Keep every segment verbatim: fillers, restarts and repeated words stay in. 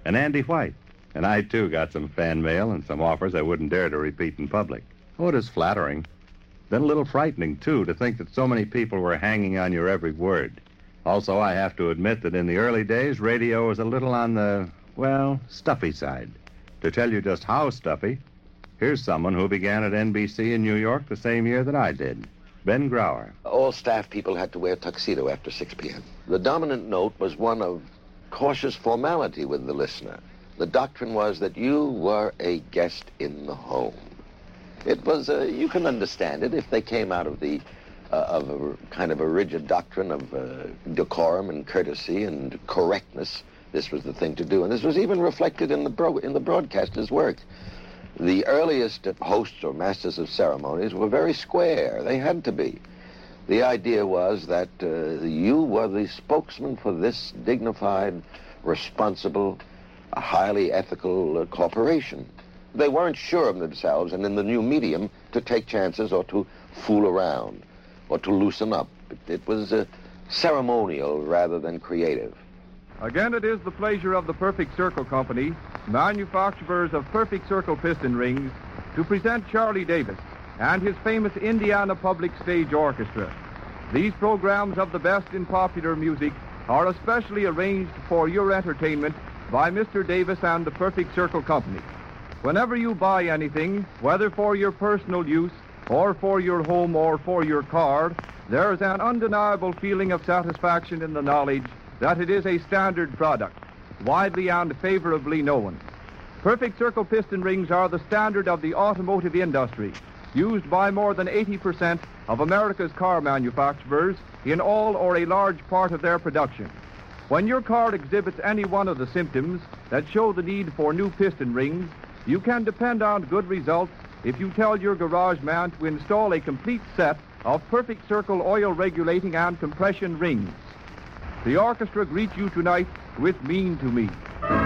and Andy White. And I, too, got some fan mail and some offers I wouldn't dare to repeat in public. Oh, it is flattering. Then a little frightening, too, to think that so many people were hanging on your every word. Also, I have to admit that in the early days, radio was a little on the, well, stuffy side. To tell you just how stuffy, here's someone who began at N B C in New York the same year that I did. Ben Grauer. All staff people had to wear tuxedo after six p.m. The dominant note was one of cautious formality with the listener. The doctrine was that you were a guest in the home. It was, uh, you can understand it if they came out of the, uh, of a kind of a rigid doctrine of uh, decorum and courtesy and correctness. This was the thing to do, and this was even reflected in the bro in the broadcaster's work. The earliest hosts or masters of ceremonies were very square. They had to be. The idea was that uh, you were the spokesman for this dignified, responsible, a highly ethical uh, corporation. They weren't sure of themselves, and in the new medium, to take chances or to fool around or to loosen up. It, it was uh, ceremonial rather than creative. Again, it is the pleasure of the Perfect Circle Company, manufacturers of Perfect Circle piston rings, to present Charlie Davis and his famous Indiana Public Stage Orchestra. These programs of the best in popular music are especially arranged for your entertainment by Mister Davis and the Perfect Circle Company. Whenever you buy anything, whether for your personal use or for your home or for your car, there's an undeniable feeling of satisfaction in the knowledge that it is a standard product, widely and favorably known. Perfect Circle piston rings are the standard of the automotive industry, used by more than eighty percent of America's car manufacturers in all or a large part of their production. When your car exhibits any one of the symptoms that show the need for new piston rings, you can depend on good results if you tell your garage man to install a complete set of Perfect Circle oil regulating and compression rings. The orchestra greets you tonight with Mean to Me.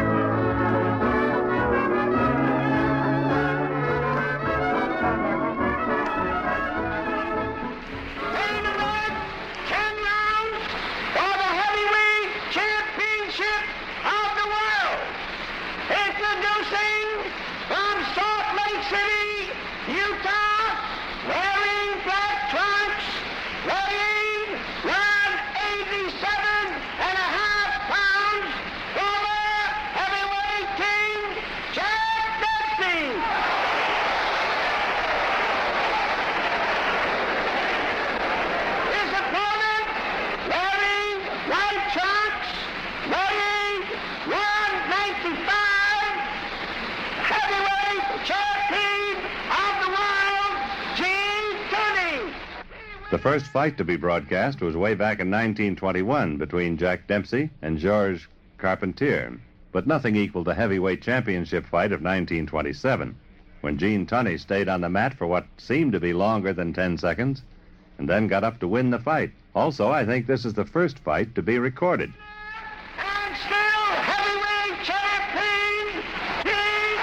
The first fight to be broadcast was way back in nineteen twenty-one between Jack Dempsey and Georges Carpentier, but nothing equaled the heavyweight championship fight of nineteen twenty-seven, when Gene Tunney stayed on the mat for what seemed to be longer than ten seconds, and then got up to win the fight. Also, I think this is the first fight to be recorded. And still heavyweight champion, Gene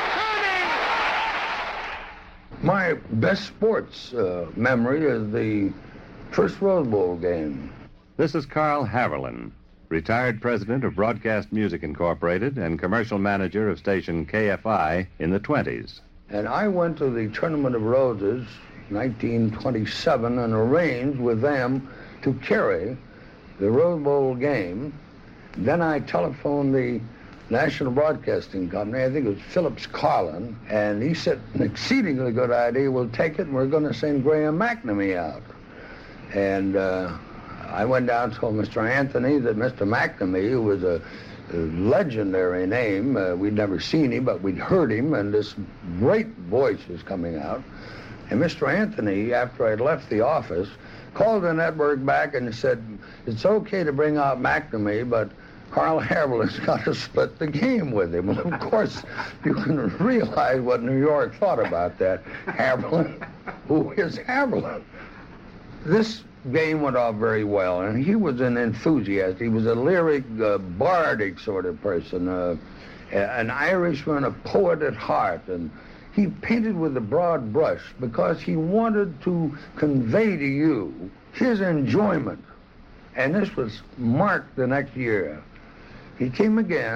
Tunney! My best sports uh, memory is the first Rose Bowl game. This is Carl Haverlin, retired president of Broadcast Music Incorporated and commercial manager of station K F I in the twenties. And I went to the Tournament of Roses, nineteen twenty-seven, and arranged with them to carry the Rose Bowl game. Then I telephoned the National Broadcasting Company, I think it was Phillips Carlin, and he said, an exceedingly good idea, we'll take it, and we're going to send Graham McNamee out. And uh, I went down and told Mister Anthony that Mister McNamee, who was a, a legendary name, uh, we'd never seen him, but we'd heard him, and this great voice was coming out. And Mister Anthony, after I'd left the office, called the network back and said, it's okay to bring out McNamee, but Carl Haverlin's got to split the game with him. Well, of course, you can realize what New York thought about that. Haverlin, who is Haverlin? This game went off very well, and he was an enthusiast. He was a lyric, uh, bardic sort of person, uh, an Irishman, a poet at heart, and he painted with a broad brush because he wanted to convey to you his enjoyment. And this was marked the next year. He came again,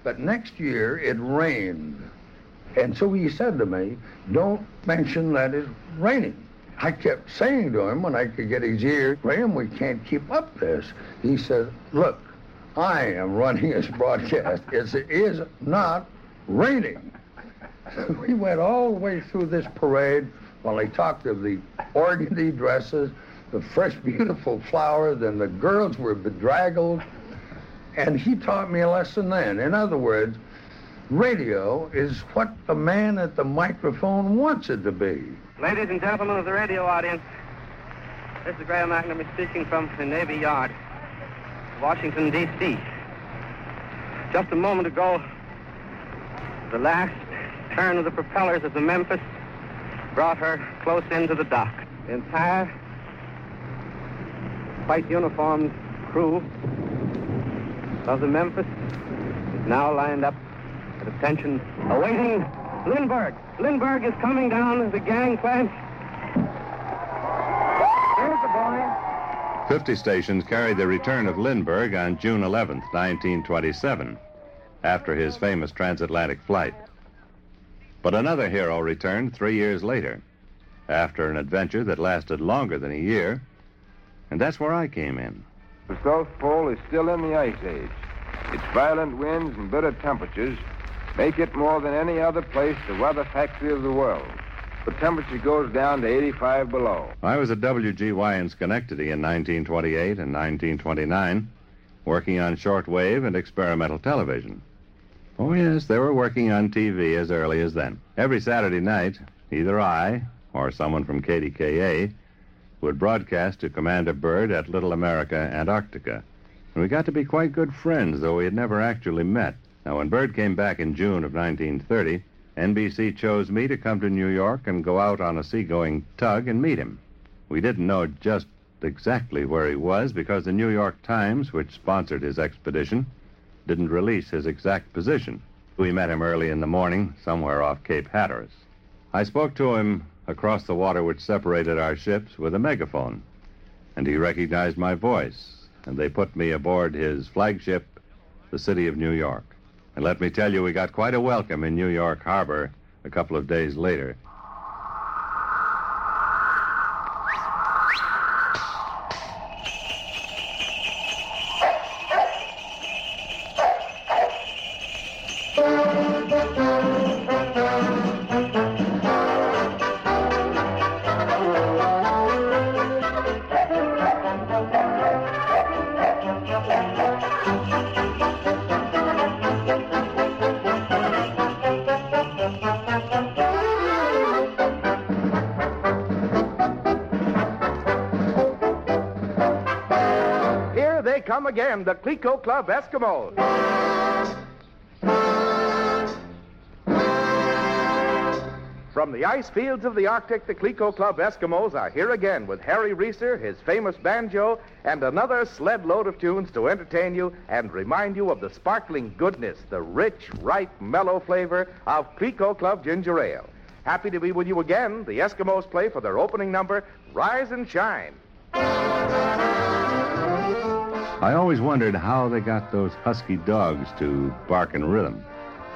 But next year it rained. And so he said to me, don't mention that it's raining. I kept saying to him when I could get his ear, Graham, we can't keep up this. He said, look, I am running this broadcast. It is not raining. We went all the way through this parade while they talked of the organdy dresses, the fresh, beautiful flowers, and the girls were bedraggled. And he taught me a lesson then. In other words, radio is what the man at the microphone wants it to be. Ladies and gentlemen of the radio audience, this is Graham McNamee speaking from the Navy Yard, Washington, D C Just a moment ago, the last turn of the propellers of the Memphis brought her close into the dock. The entire white uniformed crew of the Memphis is now lined up at attention, awaiting Lindbergh. Lindbergh is coming down the gangplank. Here's the boy. Fifty stations carried the return of Lindbergh on June eleventh, nineteen twenty-seven, after his famous transatlantic flight. But another hero returned three years later, after an adventure that lasted longer than a year, and that's where I came in. The South Pole is still in the Ice Age. Its violent winds and bitter temperatures make it more than any other place the weather factory of the world. The temperature goes down to eighty-five below. I was at W G Y in Schenectady in nineteen twenty-eight and nineteen twenty-nine, working on shortwave and experimental television. Oh, yes, they were working on T V as early as then. Every Saturday night, either I or someone from K D K A would broadcast to Commander Byrd at Little America, Antarctica. And we got to be quite good friends, though we had never actually met. Now, when Byrd came back in June of nineteen thirty, N B C chose me to come to New York and go out on a seagoing tug and meet him. We didn't know just exactly where he was because the New York Times, which sponsored his expedition, didn't release his exact position. We met him early in the morning, somewhere off Cape Hatteras. I spoke to him across the water which separated our ships with a megaphone, and he recognized my voice, and they put me aboard his flagship, the City of New York. And let me tell you, we got quite a welcome in New York Harbor a couple of days later. Come again, the Clico Club Eskimos. From the ice fields of the Arctic, the Clico Club Eskimos are here again with Harry Reeser, his famous banjo, and another sled load of tunes to entertain you and remind you of the sparkling goodness, the rich, ripe, mellow flavor of Clico Club Ginger Ale. Happy to be with you again. The Eskimos play for their opening number, Rise and Shine. I always wondered how they got those husky dogs to bark in rhythm.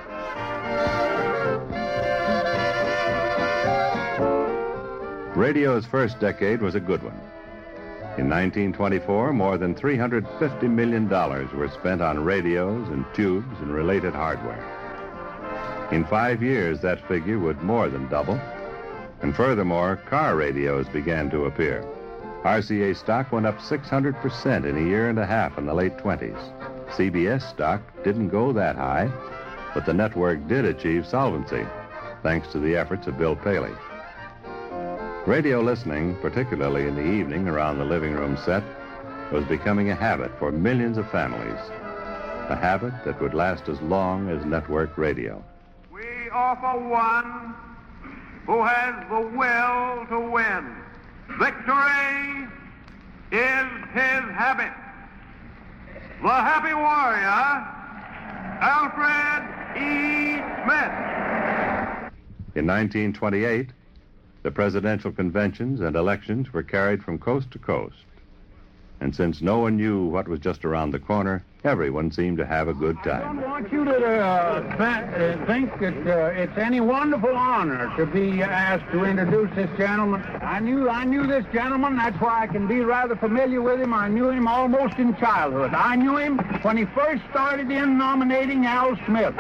Radio's first decade was a good one. In nineteen twenty-four, more than three hundred fifty million dollars were spent on radios and tubes and related hardware. In five years, that figure would more than double. And furthermore, car radios began to appear. R C A stock went up six hundred percent in a year and a half in the late twenties. C B S stock didn't go that high, but the network did achieve solvency, thanks to the efforts of Bill Paley. Radio listening, particularly in the evening around the living room set, was becoming a habit for millions of families, a habit that would last as long as network radio. We offer one who has the will to win. Victory is his habit. The happy warrior, Alfred E. Smith. In nineteen twenty-eight, the presidential conventions and elections were carried from coast to coast. And since no one knew what was just around the corner, Everyone seemed to have a good I time. don't want you to uh, th- uh, think that uh, it's any wonderful honor to be asked to introduce this gentleman. I knew I knew this gentleman. That's why I can be rather familiar with him. I knew him almost in childhood. I knew him when he first started in nominating Al Smith.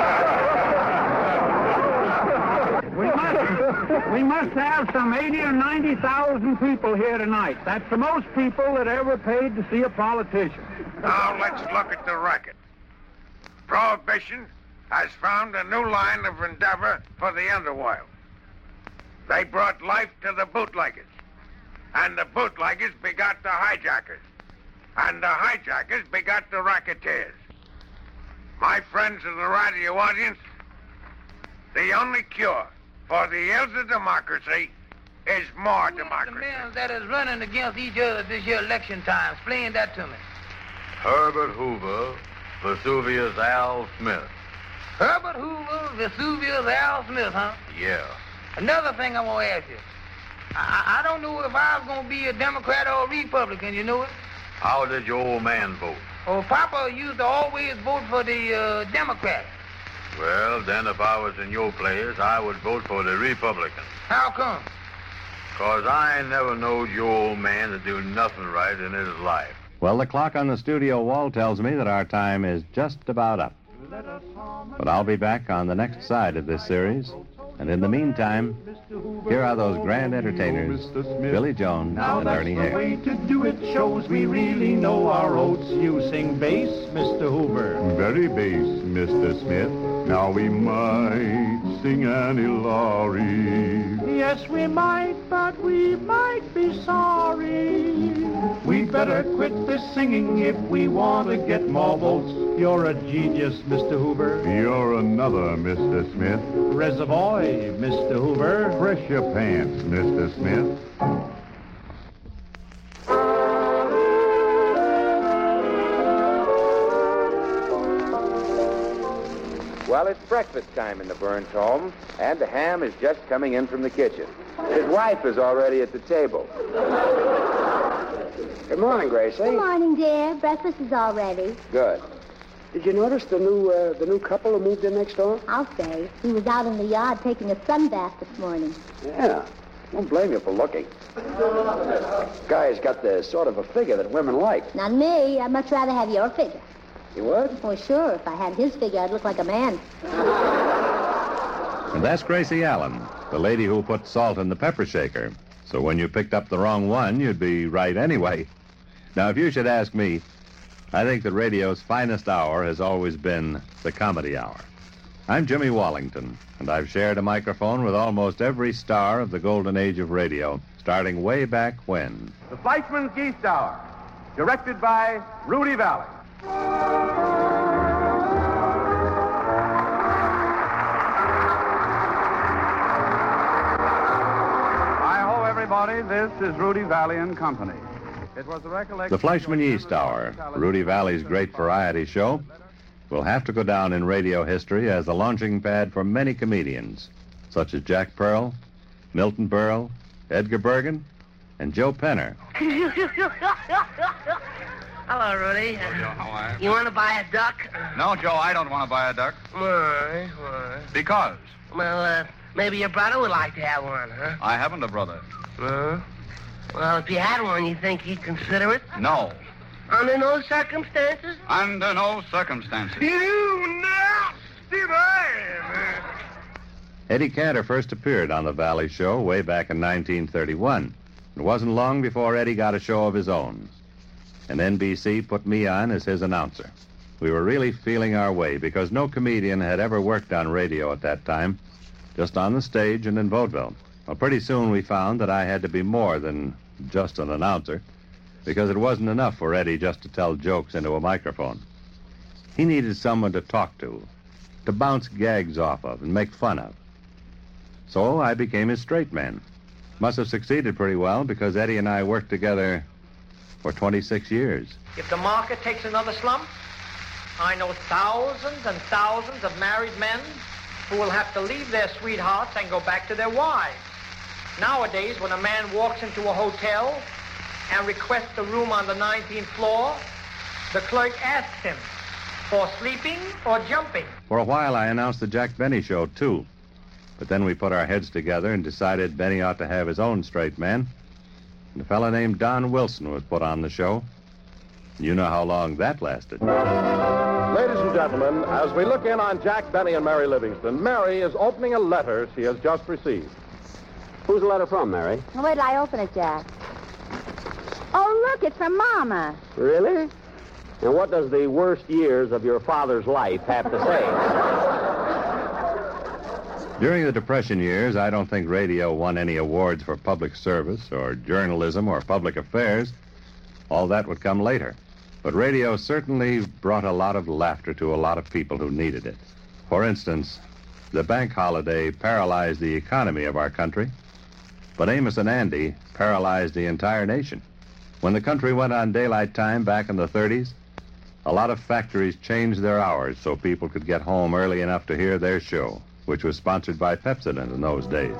We must, we must have some eighty or ninety thousand people here tonight. That's the most people that ever paid to see a politician. Now let's look at the racket. Prohibition has found a new line of endeavor for the underworld. They brought life to the bootleggers, and the bootleggers begot the hijackers, and the hijackers begot the racketeers. My friends of the radio audience, the only cure for the ills of democracy is more democracy. The men that is running against each other this year election time, explain that to me. Herbert Hoover, Vesuvius Al Smith. Herbert Hoover, Vesuvius Al Smith, huh? Yeah. Another thing I want to ask you. I, I don't know if I was going to be a Democrat or a Republican, you know it? How did your old man vote? Oh, Papa used to always vote for the uh, Democrats. Well, then if I was in your place, I would vote for the Republicans. How come? Because I never knowed your old man to do nothing right in his life. Well, the clock on the studio wall tells me that our time is just about up. But I'll be back on the next side of this series. And in the meantime, here are those grand entertainers, Billy Jones now and Ernie Hare. Now that's the way to do it. Shows we really know our oats. You sing bass, Mister Hoover. Very bass, Mister Smith. Now we might sing Annie Laurie. Yes, we might, but we might be sorry. We better quit this singing if we want to get more votes. You're a genius, Mister Hoover. You're another, Mister Smith. Reservoir, Mister Hoover. Press your pants, Mister Smith. Well, it's breakfast time in the Burns home, and the ham is just coming in from the kitchen. His wife is already at the table. Good morning, Gracie. Good morning, dear. Breakfast is all ready. Good. Did you notice the new uh, the new couple who moved in next door? I'll say. He was out in the yard taking a sun bath this morning. Yeah. Won't blame you for looking. Guy's got the sort of a figure that women like. Not me. I'd much rather have your figure. You would? Well, sure. If I had his figure, I'd look like a man. And that's Gracie Allen, the lady who put salt in the pepper shaker. So when you picked up the wrong one, you'd be right anyway. Now, if you should ask me, I think that radio's finest hour has always been the comedy hour. I'm Jimmy Wallington, and I've shared a microphone with almost every star of the golden age of radio, starting way back when. The Fleischmann's Geese Hour, directed by Rudy Valley. Hi-ho, everybody. This is Rudy Valley and Company. It was a recollection... The Fleischmann Yeast Hour, Rudy Valley's great variety show, will have to go down in radio history as the launching pad for many comedians, such as Jack Pearl, Milton Berle, Edgar Bergen, and Joe Penner. Hello, Rudy. Hello, Joe. How are you? You want to buy a duck? No, Joe, I don't want to buy a duck. Why? Why? Because Well, uh, maybe your brother would like to have one, huh? I haven't a brother. Uh, well, if you had one, you think he'd consider it? No. Under no circumstances? Under no circumstances. You nasty man! Eddie Cantor first appeared on the Valley Show way back in nineteen thirty-one. It wasn't long before Eddie got a show of his own. And N B C put me on as his announcer. We were really feeling our way because no comedian had ever worked on radio at that time, just on the stage and in vaudeville. Well, pretty soon we found that I had to be more than just an announcer, because it wasn't enough for Eddie just to tell jokes into a microphone. He needed someone to talk to, to bounce gags off of and make fun of. So I became his straight man. Must have succeeded pretty well because Eddie and I worked together for twenty-six years. If the market takes another slump, I know thousands and thousands of married men who will have to leave their sweethearts and go back to their wives. Nowadays, when a man walks into a hotel and requests a room on the nineteenth floor, the clerk asks him, for sleeping or jumping. For a while, I announced the Jack Benny Show, too. But then we put our heads together and decided Benny ought to have his own straight man. And a fellow named Don Wilson was put on the show. You know how long that lasted. Ladies and gentlemen, as we look in on Jack Benny and Mary Livingston, Mary is opening a letter she has just received. Who's the letter from, Mary? Well, wait till I open it, Jack. Oh, look, it's from Mama. Really? And what does the worst years of your father's life have to say? During the Depression years, I don't think radio won any awards for public service or journalism or public affairs. All that would come later. But radio certainly brought a lot of laughter to a lot of people who needed it. For instance, the bank holiday paralyzed the economy of our country, but Amos and Andy paralyzed the entire nation. When the country went on daylight time back in the thirties, a lot of factories changed their hours so people could get home early enough to hear their show, which was sponsored by Pepsodent in those days.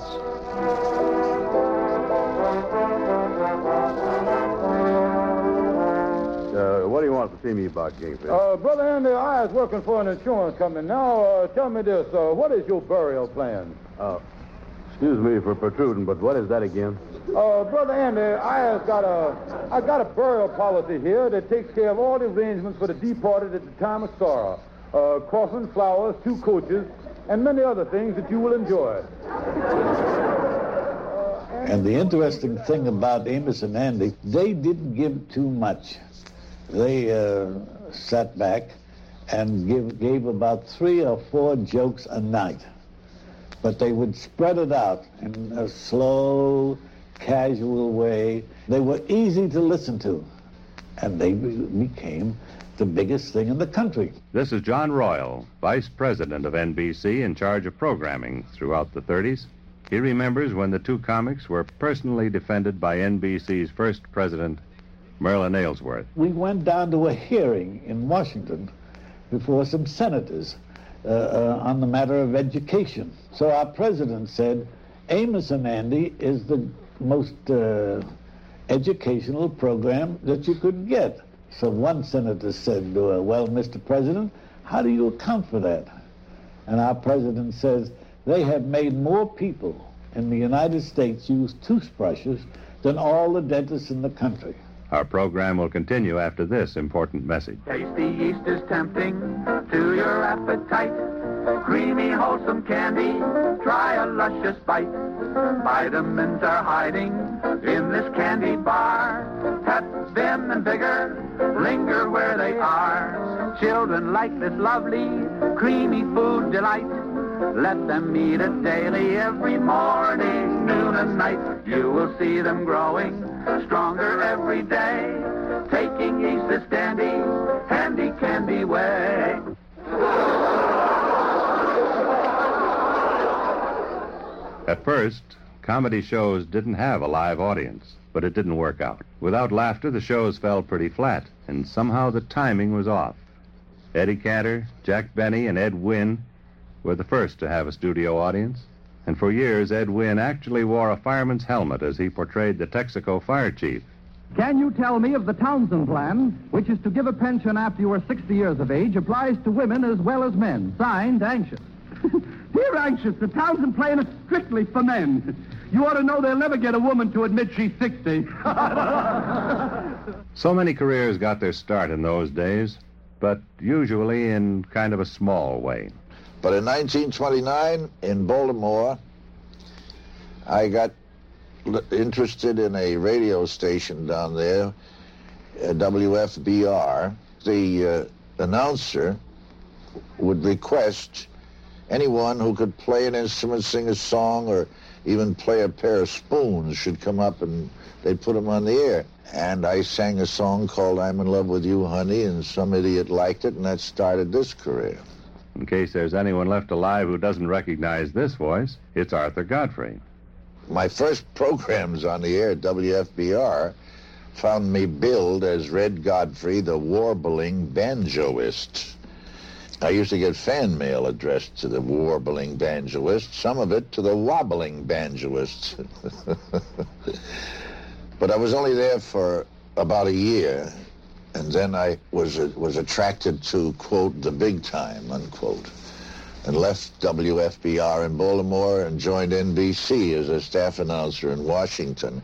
Uh, what do you want to see me about, Kingfish? Uh, Brother Andy, I was working for an insurance company. Now, uh, tell me this. Uh, what is your burial plan? Uh, excuse me for protruding, but what is that again? Uh, Brother Andy, I have got a, I got a burial policy here that takes care of all the arrangements for the departed at the time of sorrow. Uh, coffin, flowers, two coaches, and many other things that you will enjoy. And the interesting thing about Amos and Andy, they didn't give too much. They uh, sat back and give, gave about three or four jokes a night. But they would spread it out in a slow, casual way. They were easy to listen to. And they be- became the biggest thing in the country. This is John Royal, vice president of N B C in charge of programming throughout the thirties. He remembers when the two comics were personally defended by N B C's first president, Merlin Aylesworth. We went down to a hearing in Washington before some senators uh, uh, on the matter of education. So our president said, Amos and Andy is the most uh, educational program that you could get. So one senator said, uh, well, Mister President, how do you account for that? And our president says, they have made more people in the United States use toothbrushes than all the dentists in the country. Our program will continue after this important message. Tasty yeast is tempting to your appetite. Creamy, wholesome candy, try a luscious bite. Vitamins are hiding in this candy bar. Pep, vim, and vigor linger where they are. Children like this lovely, creamy food delight. Let them eat it daily, every morning, noon, and night. You will see them growing stronger every day, taking yeast is dandy, handy candy way. At first, comedy shows didn't have a live audience, but it didn't work out. Without laughter, the shows fell pretty flat, and somehow the timing was off. Eddie Cantor, Jack Benny, and Ed Wynn were the first to have a studio audience, and for years Ed Wynn actually wore a fireman's helmet as he portrayed the Texaco fire chief. Can you tell me if the Townsend plan, which is to give a pension after you are sixty years of age, applies to women as well as men? Signed, Anxious. Dear Anxious, the Townsend plan is strictly for men. You ought to know they'll never get a woman to admit she's sixty. So many careers got their start in those days, but usually in kind of a small way. But in nineteen twenty-nine, in Baltimore, I got l- interested in a radio station down there, uh, W F B R. The uh, announcer would request anyone who could play an instrument, sing a song, or even play a pair of spoons should come up and they'd put them on the air. And I sang a song called I'm in Love with You, Honey, and some idiot liked it, and that started this career. In case there's anyone left alive who doesn't recognize this voice, it's Arthur Godfrey. My first programs on the air at W F B R found me billed as Red Godfrey, the warbling banjoist. I used to get fan mail addressed to the warbling banjoist, some of it to the wobbling banjoist. But I was only there for about a year, And then I was uh, was attracted to, quote, the big time, unquote, and left W F B R in Baltimore and joined N B C as a staff announcer in Washington.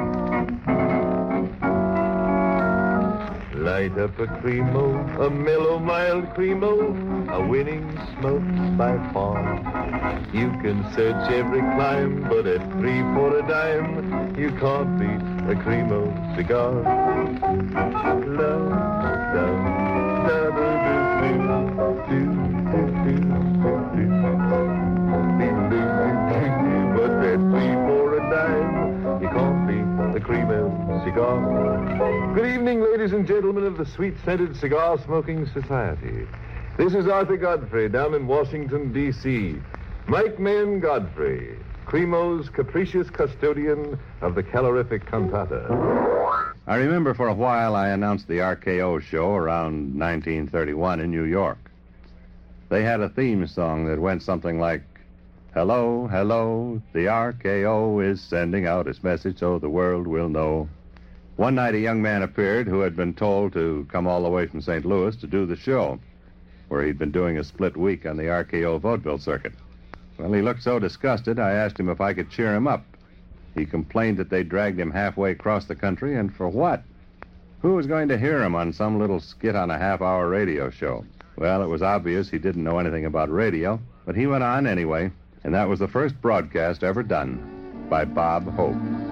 Light up a Cremo, a mellow, mild Cremo, a winning smokes by far. You can search every clime, but at three for a dime, you can't beat a Cremo cigar. Love, love, da da da do, do, do, do, do. But at three for a dime, you can't beat the Cremo cigar. Good evening, ladies and gentlemen of the Sweet-Scented Cigar Smoking Society. This is Arthur Godfrey down in Washington, D C Mike Mayen Godfrey, Cremo's capricious custodian of the calorific cantata. I remember for a while I announced the R K O show around nineteen thirty-one in New York. They had a theme song that went something like, "Hello, hello, the R K O is sending out its message so the world will know." One night a young man appeared who had been told to come all the way from Saint Louis to do the show, where he'd been doing a split week on the R K O vaudeville circuit. Well, he looked so disgusted, I asked him if I could cheer him up. He complained that they dragged him halfway across the country, and for what? Who was going to hear him on some little skit on a half-hour radio show? Well, it was obvious he didn't know anything about radio, but he went on anyway, and that was the first broadcast ever done by Bob Hope.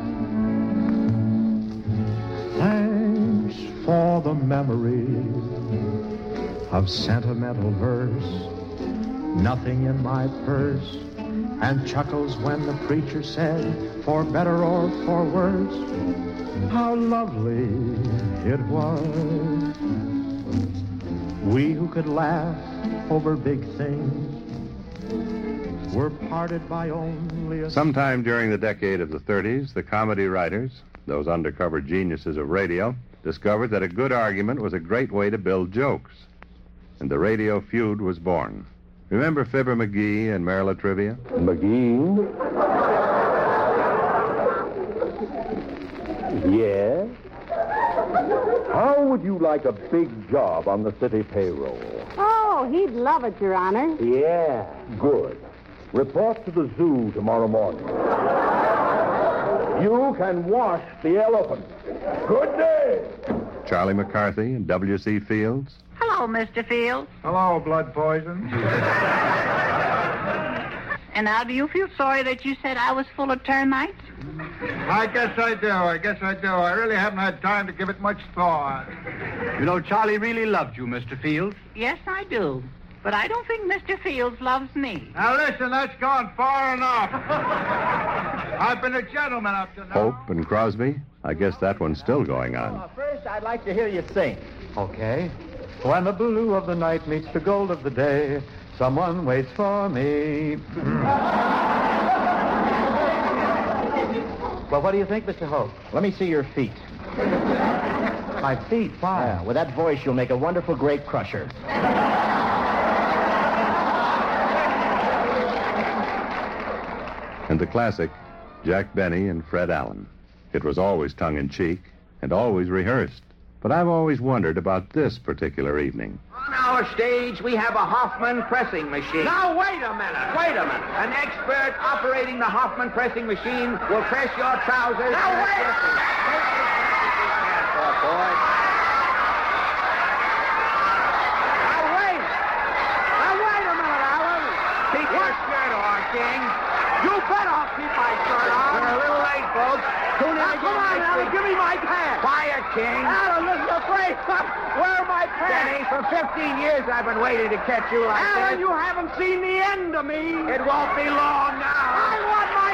Thanks for the memory of sentimental verse, nothing in my purse, and chuckles when the preacher said, for better or for worse, how lovely it was. We who could laugh over big things were parted by only a... Sometime during the decade of the thirties, the comedy writers, those undercover geniuses of radio, discovered that a good argument was a great way to build jokes. And the radio feud was born. Remember Fibber McGee and Merrill Trivia? McGee? Yes? How would you like a big job on the city payroll? Oh, he'd love it, Your Honor. Yeah, good. Report to the zoo tomorrow morning. You can wash the elephant. Good day. Charlie McCarthy and W C Fields? Hello, Mister Fields. Hello, blood poison. And now, do you feel sorry that you said I was full of termites? I guess I do. I guess I do. I really haven't had time to give it much thought. You know, Charlie really loved you, Mister Fields. Yes, I do. But I don't think Mister Fields loves me. Now, listen, that's gone far enough. I've been a gentleman up to now. Hope and Crosby? I guess that one's still going on. Uh, first, I'd like to hear you sing. Okay. When the blue of the night meets the gold of the day, someone waits for me. Well, what do you think, Mister Hope? Let me see your feet. My feet? Why? Yeah, with that voice, you'll make a wonderful grape crusher. And the classic, Jack Benny and Fred Allen. It was always tongue-in-cheek and always rehearsed. But I've always wondered about this particular evening. On our stage, we have a Hoffman pressing machine. Now, wait a minute. Wait a minute. An expert operating the Hoffman pressing machine will press your trousers. Now, wait a minute. Boy. Now, wait. Now, wait a minute, Alan. Keep your shirt on, King. You bet I'll keep my shirt on. We're a little late, folks. Tune in now, come on, Alan. Give me my pants. Quiet, King. Alan, this is a break. Where are my pants? Denny, for fifteen years I've been waiting to catch you like Alan, this. Alan, you haven't seen the end of me. It won't be long now. I want my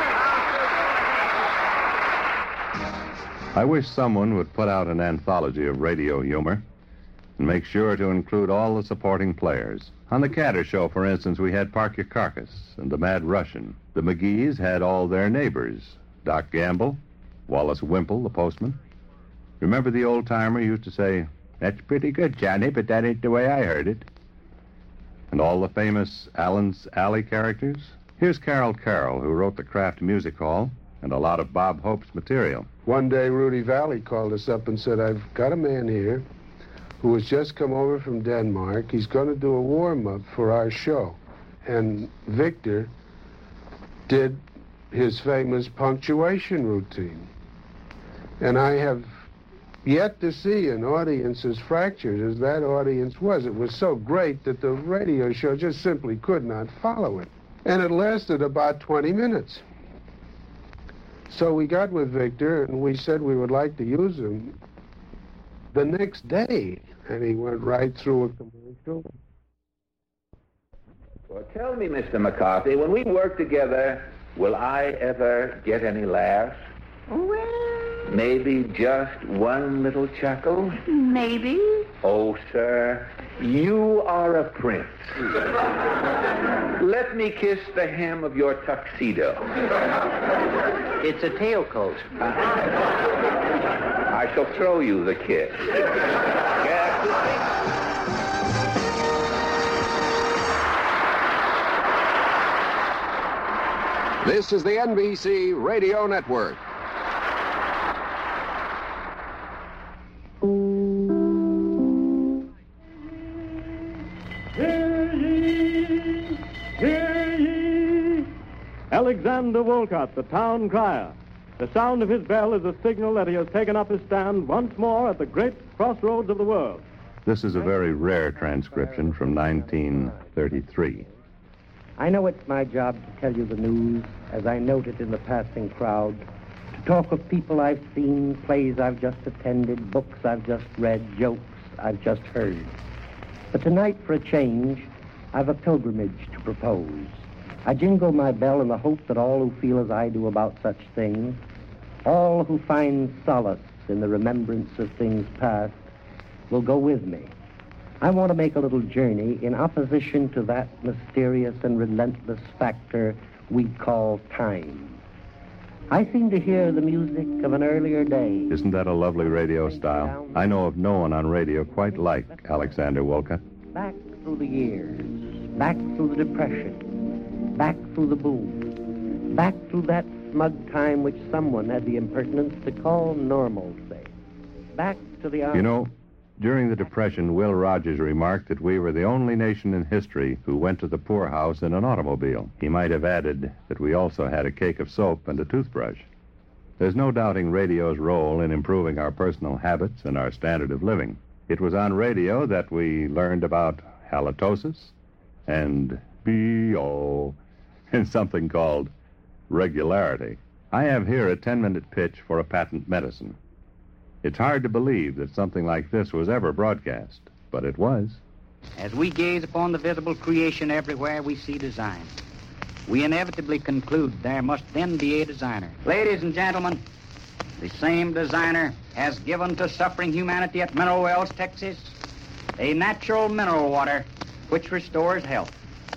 pants. I wish someone would put out an anthology of radio humor and make sure to include all the supporting players. On the Cantor Show, for instance, we had Park Your Carcass and the Mad Russian. The McGees had all their neighbors. Doc Gamble, Wallace Wimple, the postman. Remember the old-timer used to say, "That's pretty good, Johnny, but that ain't the way I heard it." And all the famous Allen's Alley characters. Here's Carol Carroll, who wrote the Kraft Music Hall and a lot of Bob Hope's material. One day, Rudy Valley called us up and said, I've got a man here who has just come over from Denmark. He's going to do a warm-up for our show. And Victor did his famous punctuation routine. And I have yet to see an audience as fractured as that audience was. It was so great that the radio show just simply could not follow it. And it lasted about twenty minutes. So we got with Victor, and we said we would like to use him the next day. And he went right through a commercial. Well, tell me, Mister McCarthy, when we work together, will I ever get any laughs? Well, Maybe just one little chuckle? maybe. Oh, sir, you are a prince. Let me kiss the hem of your tuxedo. It's a tailcoat. I shall throw you the kiss. This is the N B C Radio Network. Hear ye! Hear ye! Alexander Wolcott, the town crier. The sound of his bell is a signal that he has taken up his stand once more at the great crossroads of the world. This is a very rare transcription from nineteen thirty-three. I know it's my job to tell you the news as I note it in the passing crowd, to talk of people I've seen, plays I've just attended, books I've just read, jokes I've just heard. But tonight, for a change, I've a pilgrimage to propose. I jingle my bell in the hope that all who feel as I do about such things, all who find solace in the remembrance of things past, will go with me. I want to make a little journey in opposition to that mysterious and relentless factor we call time. I seem to hear the music of an earlier day. Isn't that a lovely radio style? I know of no one on radio quite like Alexander Wolcott. Back through the years, back through the Depression, back through the boom, back through that smug time which someone had the impertinence to call normalcy. Back to the... You know, during the Depression, Will Rogers remarked that we were the only nation in history who went to the poorhouse in an automobile. He might have added that we also had a cake of soap and a toothbrush. There's no doubting radio's role in improving our personal habits and our standard of living. It was on radio that we learned about halitosis and B O and something called regularity. I have here a ten-minute pitch for a patent medicine. It's hard to believe that something like this was ever broadcast, but it was. As we gaze upon the visible creation everywhere, we see design. We inevitably conclude there must then be a designer. Ladies and gentlemen, the same designer has given to suffering humanity at Mineral Wells, Texas, a natural mineral water which restores health.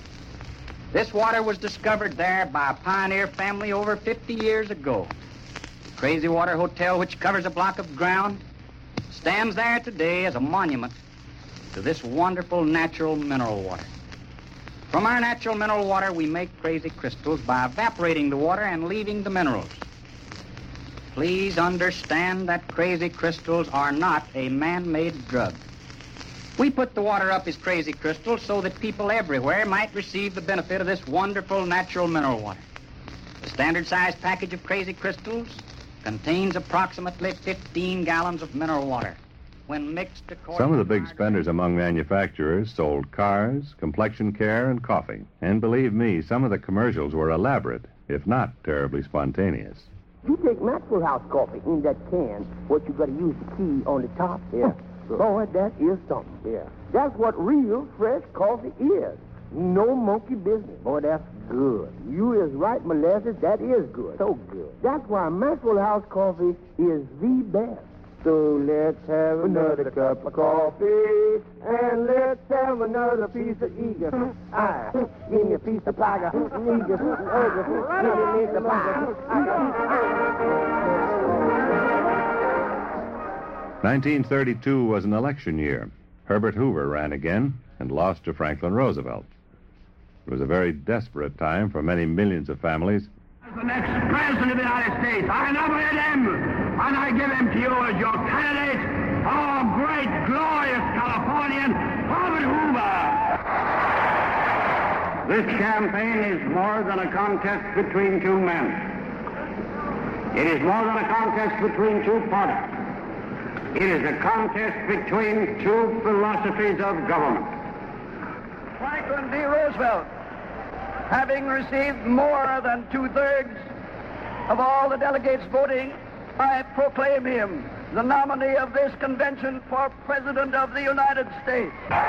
This water was discovered there by a pioneer family over fifty years ago. Crazy Water Hotel, which covers a block of ground, stands there today as a monument to this wonderful natural mineral water. From our natural mineral water, we make crazy crystals by evaporating the water and leaving the minerals. Please understand that crazy crystals are not a man-made drug. We put the water up as crazy crystals so that people everywhere might receive the benefit of this wonderful natural mineral water. The standard-sized package of crazy crystals contains approximately fifteen gallons of mineral water. When mixed according Some of the big spenders among manufacturers sold cars, complexion care, and coffee. And believe me, some of the commercials were elaborate, if not terribly spontaneous. You take Maxwell House coffee in that can, what you got to use the key on the top. Yeah. Boy, that is something. Yeah. That's what real fresh coffee is. No monkey business. Boy, that's good. You is right, Molasses. That is good. So good. That's why Maxwell House coffee is the best. So let's have another cup of coffee, and let's have another piece of eager. Ah, give me a piece of paga. Eager, eager, give me a piece of paga. nineteen thirty-two was an election year. Herbert Hoover ran again and lost to Franklin Roosevelt. It was a very desperate time for many millions of families The next president of the United States. I nominate him, and I give him to you as your candidate, our great, glorious Californian, Herbert Hoover. This campaign is more than a contest between two men. It is more than a contest between two parties. It is a contest between two philosophies of government. Franklin D. Roosevelt, having received more than two-thirds of all the delegates voting, I proclaim him the nominee of this convention for President of the United States.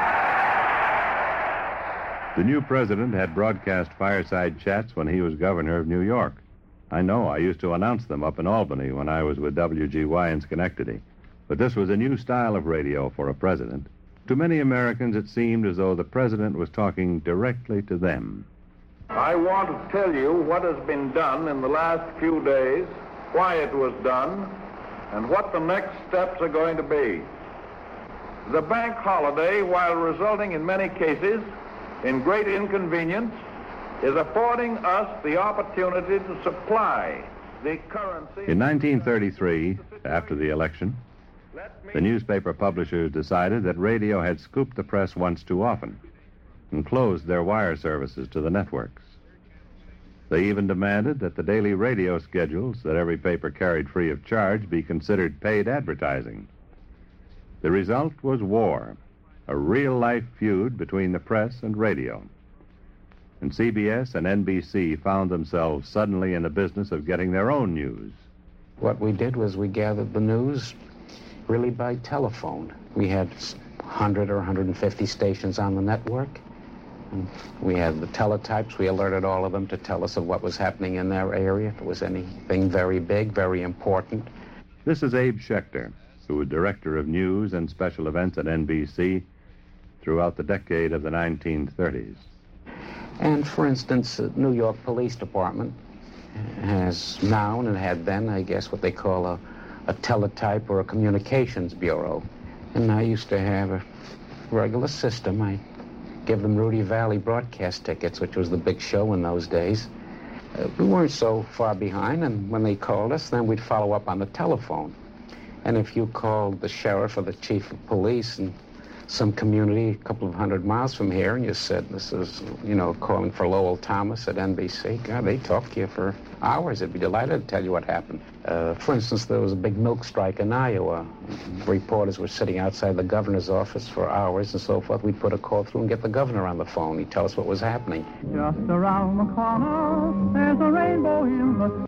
The new president had broadcast fireside chats when he was governor of New York. I know, I used to announce them up in Albany when I was with W G Y in Schenectady. But this was a new style of radio for a president. To many Americans, it seemed as though the president was talking directly to them. I want to tell you what has been done in the last few days, why it was done, and what the next steps are going to be. The bank holiday, while resulting in many cases in great inconvenience, is affording us the opportunity to supply the currency. In nineteen thirty-three, after the election, the newspaper publishers decided that radio had scooped the press once too often and closed their wire services to the networks. They even demanded that the daily radio schedules that every paper carried free of charge be considered paid advertising. The result was war, a real-life feud between the press and radio. And C B S and N B C found themselves suddenly in the business of getting their own news. What we did was we gathered the news really by telephone. We had one hundred or one hundred fifty stations on the network. And we had the teletypes. We alerted all of them to tell us of what was happening in their area, if it was anything very big, very important. This is Abe Schechter, who was director of news and special events at N B C throughout the decade of the nineteen thirties. And, for instance, the New York Police Department has now, and had then, I guess, what they call a, a teletype or a communications bureau. And I used to have a regular system. I give them Rudy Valley broadcast tickets, which was the big show in those days. Uh, we weren't so far behind, and when they called us, then we'd follow up on the telephone. And if you called the sheriff or the chief of police in some community a couple of hundred miles from here, and you said, this is, you know, calling for Lowell Thomas at N B C, God, they'd talk to you for hours. They'd be delighted to tell you what happened. Uh, for instance, there was a big milk strike in Iowa. Reporters were sitting outside the governor's office for hours and so forth. We'd put a call through and get the governor on the phone. He'd tell us what was happening. Just around the corner, there's a rainbow in the...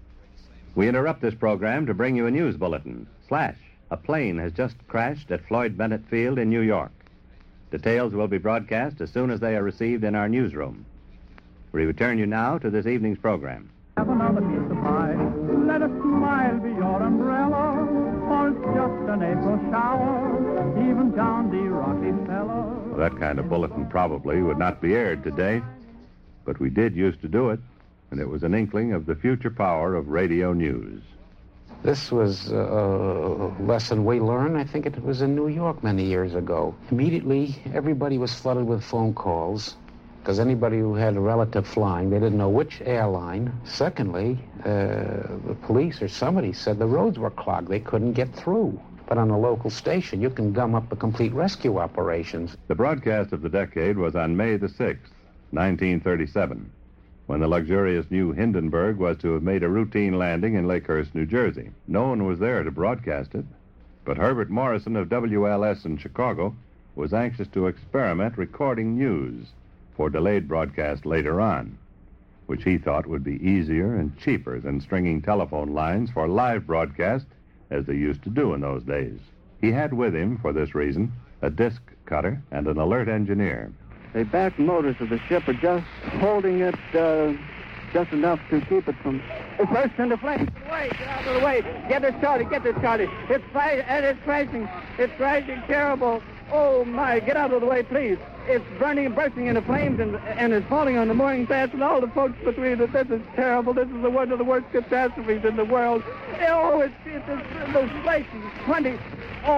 We interrupt this program to bring you a news bulletin. Slash. A plane has just crashed at Floyd Bennett Field in New York. Details will be broadcast as soon as they are received in our newsroom. We return you now to this evening's program. Have another piece of pie. Let a smile be your umbrella, or it's just an April shower. Even John D. Rockefeller. Well, that kind of bulletin probably would not be aired today, but we did used to do it, and it was an inkling of the future power of radio news. This was a lesson we learned. I think it was in New York many years ago. Immediately, everybody was flooded with phone calls because anybody who had a relative flying, they didn't know which airline. Secondly, uh, the police or somebody said the roads were clogged. They couldn't get through. But on a local station, you can gum up the complete rescue operations. The broadcast of the decade was on May the sixth, nineteen thirty-seven. When the luxurious new Hindenburg was to have made a routine landing in Lakehurst, New Jersey. No one was there to broadcast it, but Herbert Morrison of W L S in Chicago was anxious to experiment recording news for delayed broadcast later on, which he thought would be easier and cheaper than stringing telephone lines for live broadcast as they used to do in those days. He had with him, for this reason, a disc cutter and an alert engineer. The back motors of the ship are just holding it uh, just enough to keep it from... It bursts into flames. Wait, get out of the way. Get it started, get it started. It's fighting, and it's crashing. It's crashing terrible. Oh, my, get out of the way, please. It's burning and bursting into flames, and, and it's falling on the mooring mast, and all the folks between it. This is terrible. This is the one of the worst catastrophes in the world. Oh, it's, it's, it's those places, twenty... Oh,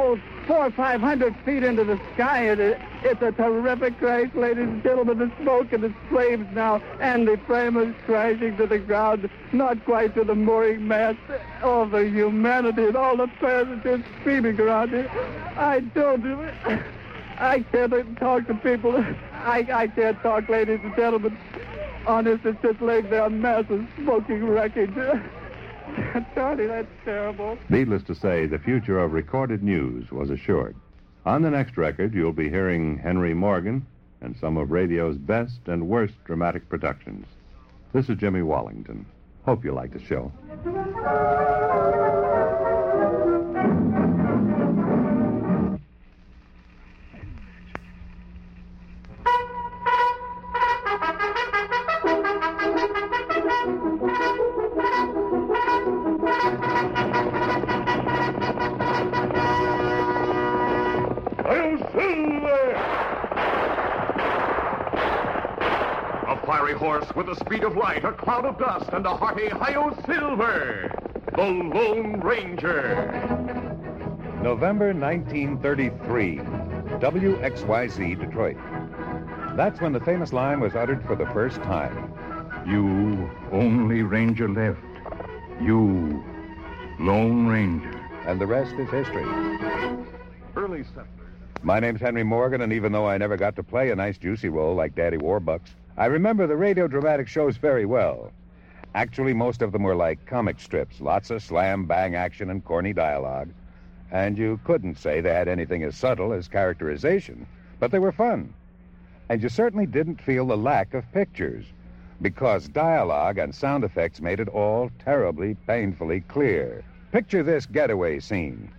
four or five hundred feet into the sky. It, it, it's a terrific crash, ladies and gentlemen. The smoke and the flames now, and the frame is crashing to the ground, not quite to the mooring mast. All the humanity and all the passengers screaming around it. I don't... I can't talk to people. I, I can't talk, ladies and gentlemen. Honest, it's just laying there a mass of smoking wreckage. Charlie, that's terrible. Needless to say, the future of recorded news was assured. On the next record, you'll be hearing Henry Morgan and some of radio's best and worst dramatic productions. This is Jimmy Wallington. Hope you like the show. Horse with the speed of light, a cloud of dust, and a hearty Hi-Yo Silver, the Lone Ranger. November nineteen thirty-three, W X Y Z, Detroit. That's when the famous line was uttered for the first time. You only ranger left. You, Lone Ranger. And the rest is history. Early settlers. My name's Henry Morgan, and even though I never got to play a nice juicy role like Daddy Warbucks, I remember the radio dramatic shows very well. Actually, most of them were like comic strips, lots of slam, bang action, and corny dialogue. And you couldn't say they had anything as subtle as characterization, but they were fun. And you certainly didn't feel the lack of pictures, because dialogue and sound effects made it all terribly, painfully clear. Picture this getaway scene.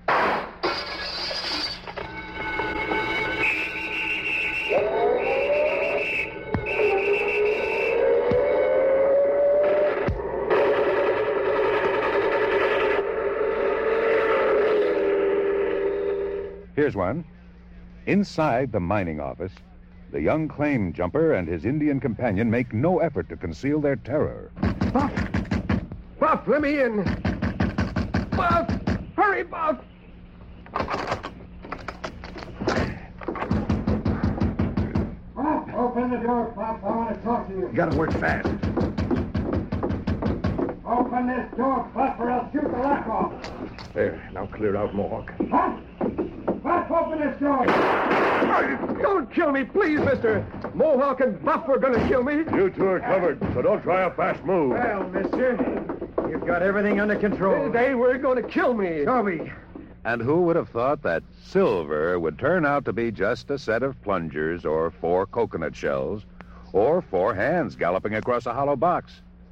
Here's one. Inside the mining office, the young claim jumper and his Indian companion make no effort to conceal their terror. Buff! Buff, let me in! Buff! Hurry, Buff! Buff, open the door, Buff. I want to talk to you. You gotta work fast. Open this door, Buff, or I'll shoot the lock off. There, now clear out, Mohawk. Buff! Buff, open this door! Don't kill me, please, mister. Mohawk and Buff are gonna kill me. You two are covered, so don't try a fast move. Well, mister, you've got everything under control. They were gonna kill me. Toby. And who would have thought that silver would turn out to be just a set of plungers or four coconut shells or four hands galloping across a hollow box?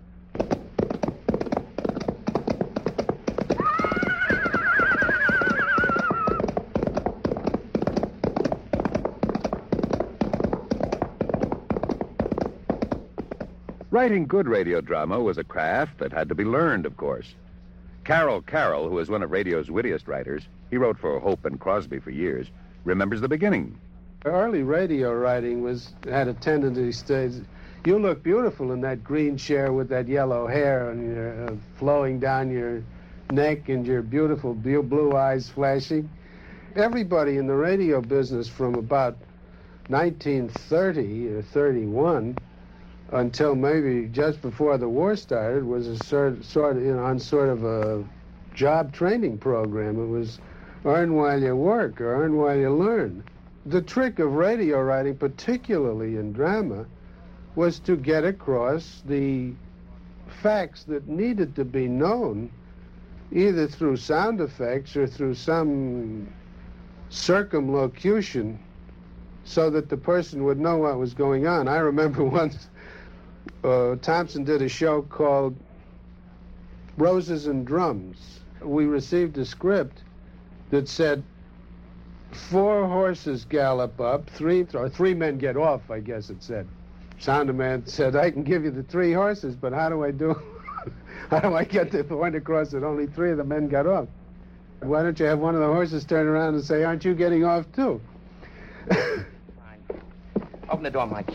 Writing good radio drama was a craft that had to be learned, of course. Carroll Carroll, who is one of radio's wittiest writers, he wrote for Hope and Crosby for years, remembers the beginning. Early radio writing was had a tendency to say, you look beautiful in that green chair with that yellow hair and your, uh, flowing down your neck and your beautiful blue eyes flashing. Everybody in the radio business from about nineteen thirty or thirty-one until maybe just before the war started was a sort, sort of, you know, on sort of a job training program. It was earn while you work or earn while you learn. The trick of radio writing, particularly in drama, was to get across the facts that needed to be known, either through sound effects or through some circumlocution, so that the person would know what was going on. I remember once uh, Thompson did a show called Roses and Drums. We received a script that said, four horses gallop up, three, or three men get off, I guess it said. Sounder man said, I can give you the three horses, but how do I do, how do I get the point across that only three of the men got off? Why don't you have one of the horses turn around and say, aren't you getting off too? Fine. Open the door, Mike.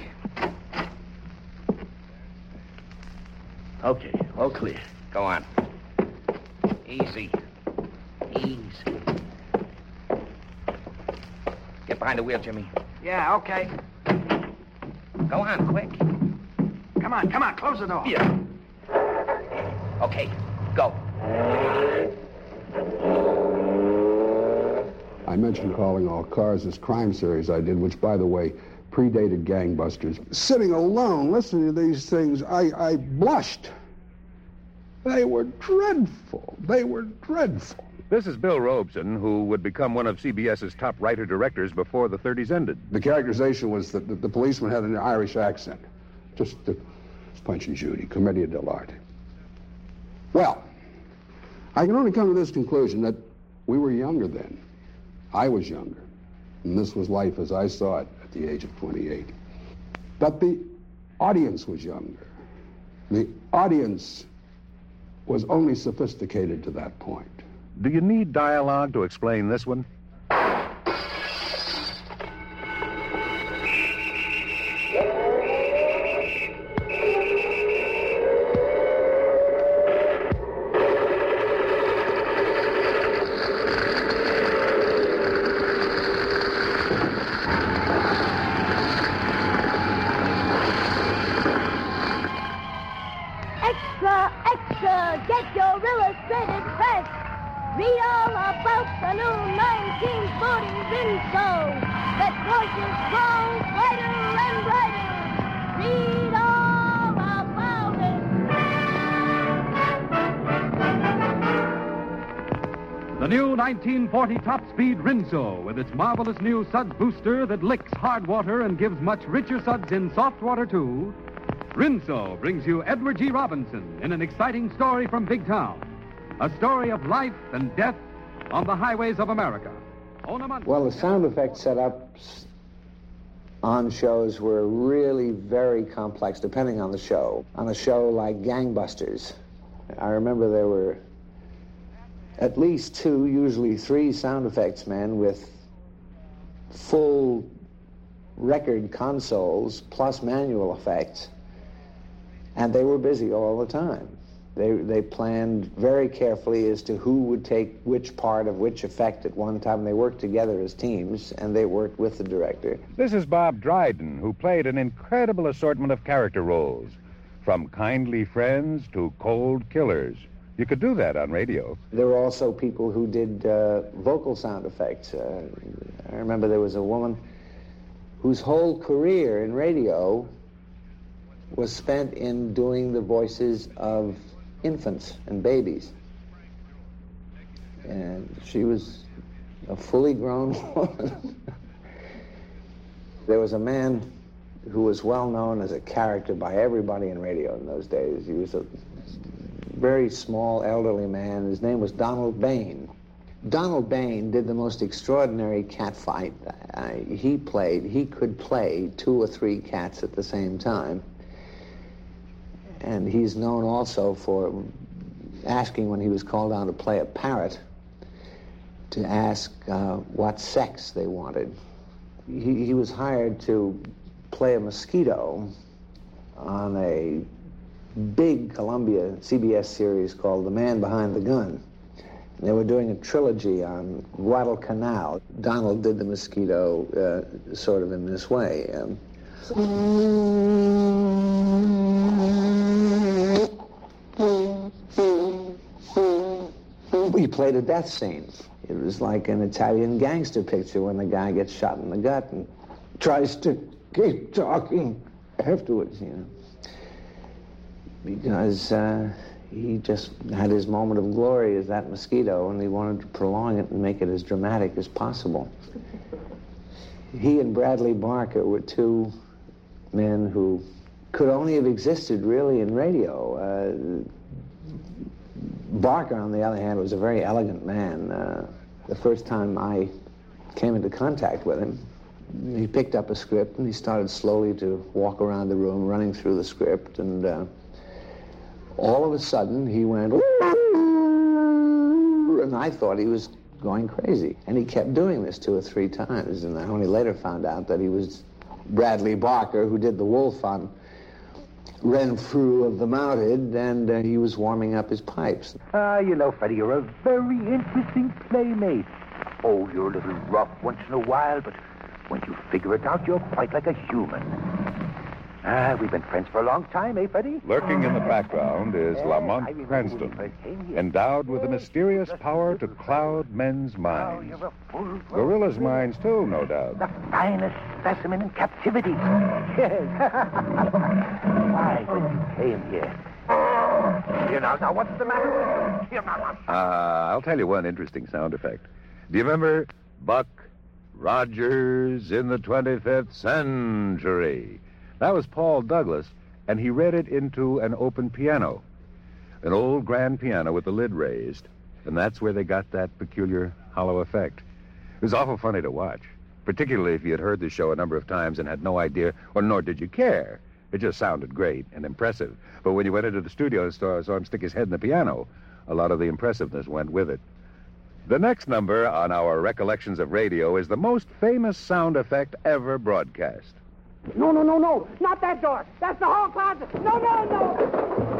Okay, all clear. Go on. Easy. Easy. Get behind the wheel, Jimmy. Yeah, okay. Go on, quick. Come on, come on, close the door. Yeah. Okay, go. I mentioned calling all cars this crime series I did, which, by the way, predated Gangbusters. Sitting alone, listening to these things, I, I blushed. They were dreadful. They were dreadful. This is Bill Robeson, who would become one of CBS's top writer-directors before the thirties ended. The characterization was that the, the policeman had an Irish accent. Just uh, Punch and Judy, Commedia dell'arte. Well, I can only come to this conclusion that we were younger then. I was younger. And this was life as I saw it at the age of twenty-eight. But the audience was younger. The audience was only sophisticated to that point. Do you need dialogue to explain this one? Extra, extra, get your illustrated press. Read all about the new nineteen forty Rinso that grows strong, brighter and brighter. Read all about it. The new nineteen forty Top-Speed Rinso with its marvelous new Suds booster that licks hard water and gives much richer suds in soft water, too. Rinso brings you Edward G. Robinson in an exciting story from Big Town. A story of life and death on the highways of America. Well, the sound effect setups on shows were really very complex, depending on the show. On a show like Gangbusters, I remember there were at least two, usually three sound effects men with full record consoles plus manual effects, and they were busy all the time. They, they planned very carefully as to who would take which part of which effect at one time. They worked together as teams, and they worked with the director. This is Bob Dryden, who played an incredible assortment of character roles, from kindly friends to cold killers. You could do that on radio. There were also people who did uh, vocal sound effects. Uh, I remember there was a woman whose whole career in radio was spent in doing the voices of infants and babies. And she was a fully grown woman. There was a man who was well known as a character by everybody in radio in those days. He was a very small, elderly man. His name was Donald Bain. Donald Bain did the most extraordinary cat fight. Uh, he played, he could play two or three cats at the same time. And he's known also for asking, when he was called on to play a parrot, to ask uh, what sex they wanted. He, he was hired to play a mosquito on a big Columbia C B S series called The Man Behind the Gun. And they were doing a trilogy on Guadalcanal. Donald did the mosquito uh, sort of in this way. Um, We played a death scene. It was like an Italian gangster picture when the guy gets shot in the gut and tries to keep talking afterwards, you know. Because uh, he just had his moment of glory as that mosquito, and he wanted to prolong it and make it as dramatic as possible. He and Bradley Barker were two men who could only have existed really in radio. Uh, Barker, on the other hand, was a very elegant man. Uh, the first time I came into contact with him, he picked up a script and he started slowly to walk around the room, running through the script, and uh, all of a sudden he went, and I thought he was going crazy. And he kept doing this two or three times, and I only later found out that he was Bradley Barker, who did the wolf on Renfrew of the Mounted, and uh, he was warming up his pipes. Ah, you know, Freddie, you're a very interesting playmate. Oh, you're a little rough once in a while, but When you figure it out, you're quite like a human. Ah, we've been friends for a long time, eh, Freddie? Lurking in the background is Lamont Cranston, endowed with a mysterious power to cloud men's minds. Gorillas' minds, too, no doubt. The finest specimen in captivity. Yes. Why, when you came here... Here now, now, what's the matter? Here now. Uh, I'll tell you one interesting sound effect. Do you remember Buck Rogers in the twenty-fifth century? That was Paul Douglas, and he read it into an open piano, an old grand piano with the lid raised, and that's where they got that peculiar hollow effect. It was awful funny to watch, particularly if you had heard the show a number of times and had no idea, or nor did you care. It just sounded great and impressive. But when you went into the studio and saw, saw him stick his head in the piano, a lot of the impressiveness went with it. The next number on our Recollections of Radio is the most famous sound effect ever broadcast. No, no, no, no. Not that door. That's the hall closet. No, no, no.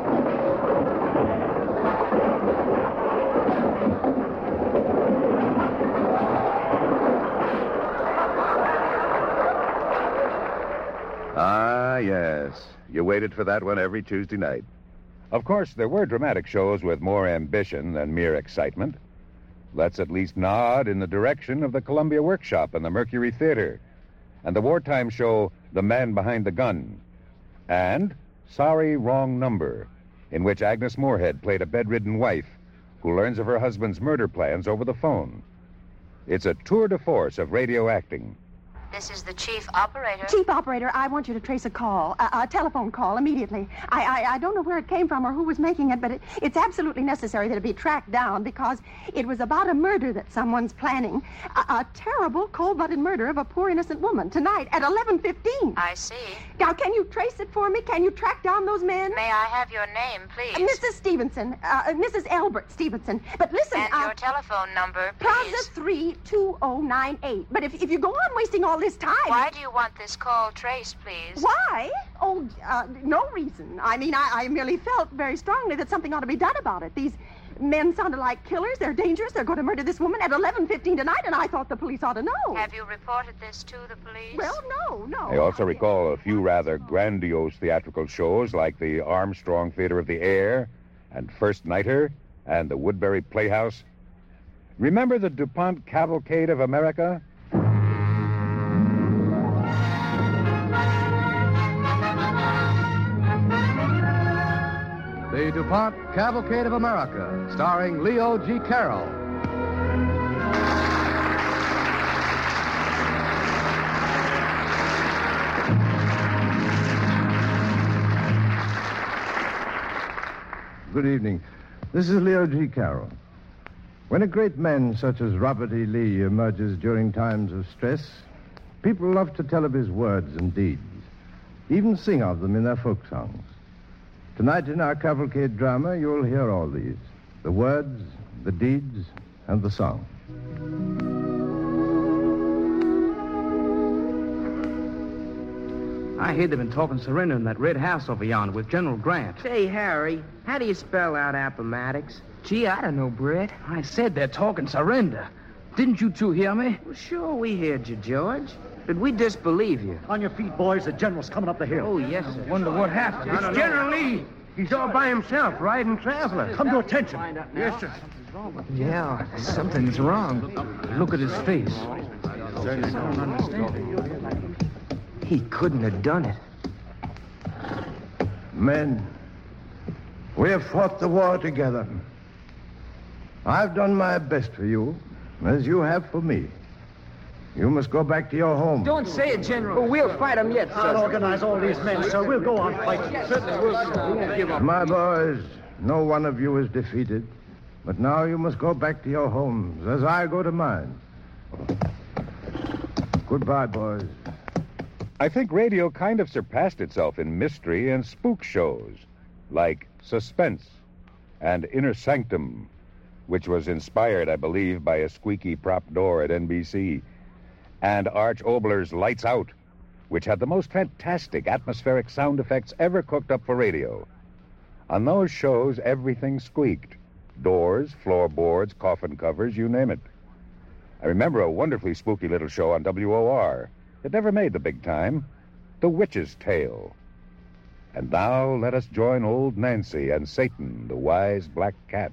Ah, yes. You waited for that one every Tuesday night. Of course, there were dramatic shows with more ambition than mere excitement. Let's at least nod in the direction of the Columbia Workshop and the Mercury Theater, and the wartime show The Man Behind the Gun, and Sorry, Wrong Number, in which Agnes Moorehead played a bedridden wife who learns of her husband's murder plans over the phone. It's a tour de force of radio acting. This is the chief operator. Chief operator, I want you to trace a call, a, a telephone call, immediately. I, I I don't know where it came from or who was making it, but it, it's absolutely necessary that it be tracked down because it was about a murder that someone's planning. A, a terrible, cold-blooded murder of a poor innocent woman tonight at eleven fifteen. I see. Now, can you trace it for me? Can you track down those men? May I have your name, please? Uh, Missus Stevenson, uh, Missus Albert Stevenson. But listen, And uh, your telephone number, please. Plaza three two oh nine eight. But if, if you go on wasting all this time... Why do you want this call traced, please? Why? Oh, uh, no reason. I mean, I, I merely felt very strongly that something ought to be done about it. These men sounded like killers. They're dangerous. They're going to murder this woman at eleven fifteen tonight, and I thought the police ought to know. Have you reported this to the police? Well, no, no. I also recall a few rather grandiose theatrical shows like the Armstrong Theater of the Air and First Nighter and the Woodbury Playhouse. Remember the DuPont Cavalcade of America? The DuPont Cavalcade of America, starring Leo G. Carroll. Good evening. This is Leo G. Carroll. When a great man such as Robert E. Lee emerges during times of stress, people love to tell of his words and deeds, even sing of them in their folk songs. Tonight in our cavalcade drama, you'll hear all these, the words, the deeds, and the song. I hear they've been talking surrender in that red house over yonder with General Grant. Say, Harry, how do you spell out Appomattox? Gee, I don't know, Brett. I said they're talking surrender. Didn't you two hear me? Well, sure, we heard you, George. But we disbelieve you. On your feet, boys. The general's coming up the hill. Oh, yes, sir. I wonder what happened. It's General Lee. He's all by himself, riding traveler. Come to attention. Yes, sir. Yeah, something's wrong. Look at his face. He couldn't have done it. Men, we have fought the war together. I've done my best for you, as you have for me. You must go back to your home. Don't say it, General. Well, we'll fight them yet, sir. I'll organize all these men, sir. We'll go on fighting. Certainly we'll, we won't give up. My boys, no one of you is defeated. But now you must go back to your homes, as I go to mine. Goodbye, boys. I think radio kind of surpassed itself in mystery and spook shows, like Suspense and Inner Sanctum, which was inspired, I believe, by a squeaky prop door at N B C, and Arch Obler's Lights Out, which had the most fantastic atmospheric sound effects ever cooked up for radio. On those shows, everything squeaked. Doors, floorboards, coffin covers, you name it. I remember a wonderfully spooky little show on W O R, It never made the big time. The Witch's Tale. And now let us join old Nancy and Satan, the wise black cat.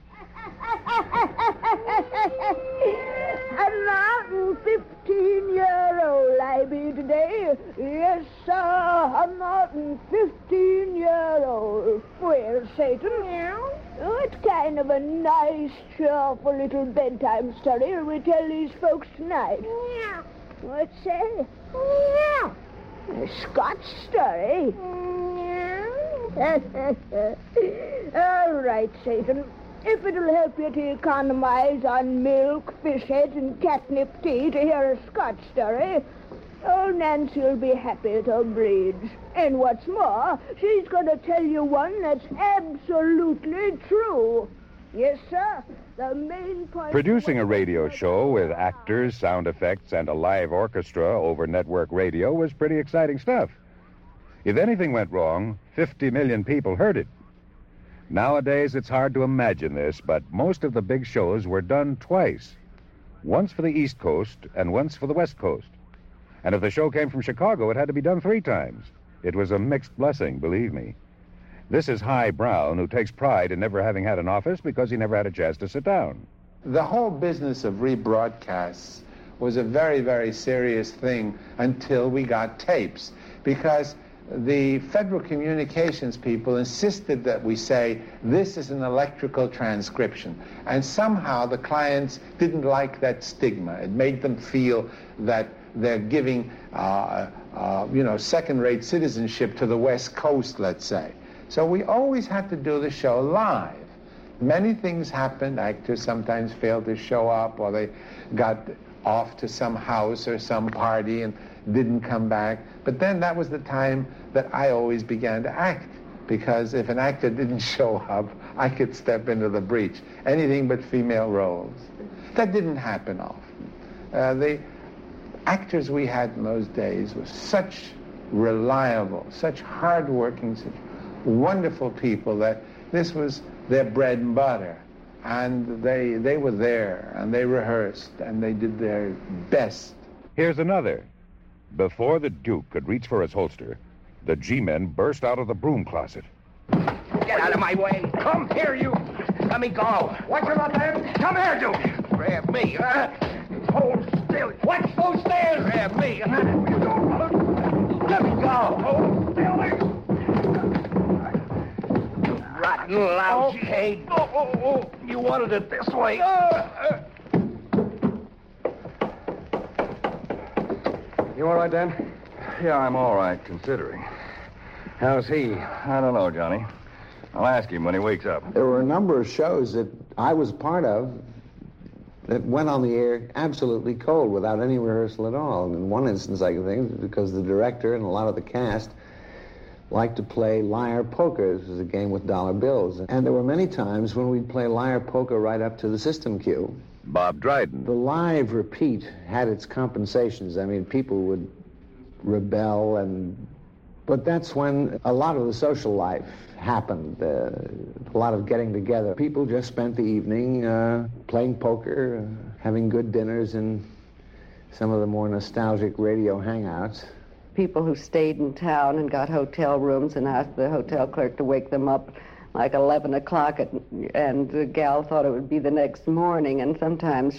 I'm not fifteen year old I be today. Yes, sir, I'm not fifteen year old. Well, Satan, oh, it's kind of a nice, cheerful little bedtime story we tell these folks tonight. What's that? A Scotch story. All right, Satan. If it'll help you to economize on milk, fish heads, and catnip tea to hear a Scotch story, old Nancy will be happy to oblige. And what's more, she's going to tell you one that's absolutely true. Yes, sir. The main point... Producing a radio show with actors, sound effects, and a live orchestra over network radio was pretty exciting stuff. If anything went wrong, fifty million people heard it. Nowadays, it's hard to imagine this, but most of the big shows were done twice. Once for the East Coast and once for the West Coast. And if the show came from Chicago, it had to be done three times. It was a mixed blessing, believe me. This is High Brown, who takes pride in never having had an office because he never had a chance to sit down. The whole business of rebroadcasts was a very, very serious thing until we got tapes, because the Federal Communications people insisted that we say, this is an electrical transcription. And somehow the clients didn't like that stigma. It made them feel that they're giving, uh, uh, you know, second-rate citizenship to the West Coast, let's say. So we always had to do the show live. Many things happened. Actors sometimes failed to show up, or they got off to some house or some party and didn't come back. But then that was the time that I always began to act, because if an actor didn't show up, I could step into the breach. Anything but female roles. That didn't happen often. Uh, the actors we had in those days were such reliable, such hard-working, such wonderful people that this was their bread and butter. And they, they were there, and they rehearsed, and they did their best. Here's another. Before the Duke could reach for his holster, the G-men burst out of the broom closet. Get out of my way. Come here, you. Let me go. Watch your left hand. Come here, Duke. Grab me. Uh, hold still. Watch those stairs. Grab me. Uh, you don't. Let me go. Hold still. Rotten lousy. Okay. Oh, oh, oh. You wanted it this way. Uh, uh. You all right, Dan? Yeah, I'm all right, considering. How's he? I don't know, Johnny. I'll ask him when he wakes up. There were a number of shows that I was part of that went on the air absolutely cold, without any rehearsal at all. And in one instance, I can think, because the director and a lot of the cast liked to play liar poker. This was a game with dollar bills. And there were many times when we'd play liar poker right up to the system cue. Bob Dryden. The live repeat had its compensations. I mean, people would rebel, and but that's when a lot of the social life happened, uh, a lot of getting together. People just spent the evening uh, playing poker, uh, having good dinners, and some of the more nostalgic radio hangouts. People who stayed in town and got hotel rooms and asked the hotel clerk to wake them up like eleven o'clock, at, and the gal thought it would be the next morning, and sometimes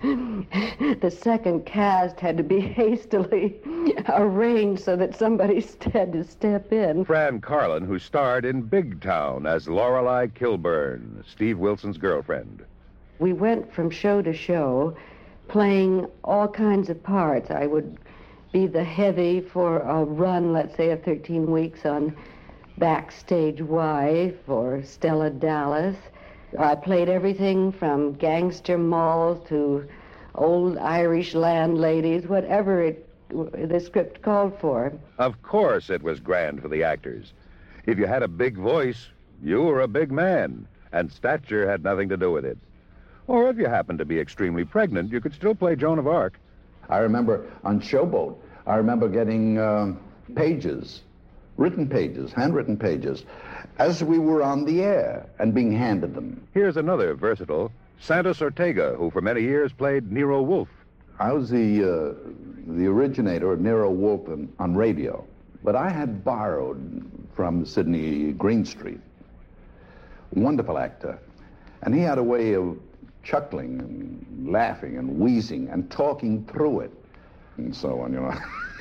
the second cast had to be hastily arranged so that somebody had to step in. Fran Carlin, who starred in Big Town as Lorelei Kilburn, Steve Wilson's girlfriend. We went from show to show, playing all kinds of parts. I would be the heavy for a run, let's say, of thirteen weeks on Backstage Wife or Stella Dallas. I played everything from gangster moll to old Irish landladies, whatever it, the script called for. Of course it was grand for the actors. If you had a big voice, you were a big man, and stature had nothing to do with it. Or if you happened to be extremely pregnant, you could still play Joan of Arc. I remember on Showboat, I remember getting uh, pages, written pages, handwritten pages, as we were on the air and being handed them. Here's another versatile, Santos Ortega, who for many years played Nero Wolfe. I was the, uh, the originator of Nero Wolfe on, on radio, but I had borrowed from Sidney Greenstreet, wonderful actor, and he had a way of chuckling and laughing and wheezing and talking through it and so on, you know.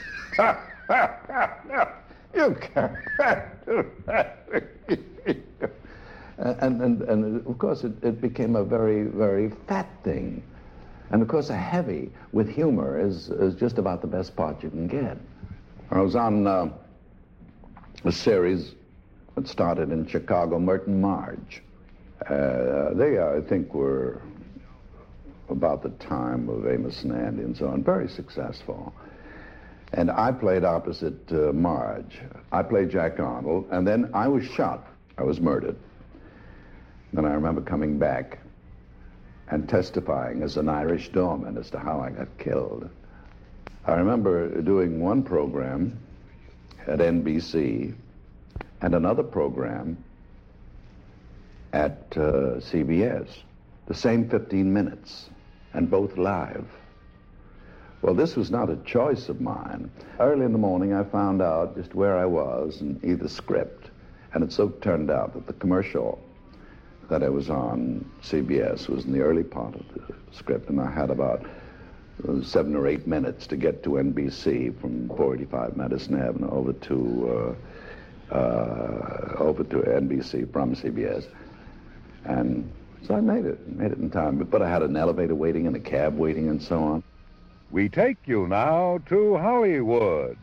You can't do that. and, and, and of course, it, it became a very, very fat thing. And of course, a heavy with humor is, is just about the best part you can get. I was on uh, a series that started in Chicago, Merton Marge. Uh, they, I think, were about the time of Amos and Andy and so on, very successful. And I played opposite uh, Marge. I played Jack Arnold, and then I was shot. I was murdered. Then I remember coming back and testifying as an Irish doorman as to how I got killed. I remember doing one program at N B C and another program at uh, C B S, the same fifteen minutes, and both live. Well, this was not a choice of mine. Early in the morning, I found out just where I was in either script, and it so turned out that the commercial that I was on C B S was in the early part of the script, and I had about uh, seven or eight minutes to get to N B C from four eighty-five Madison Avenue over to uh, uh, over to N B C from C B S, and so I made it, made it in time. But, but I had an elevator waiting and a cab waiting and so on. We take you now to Hollywood.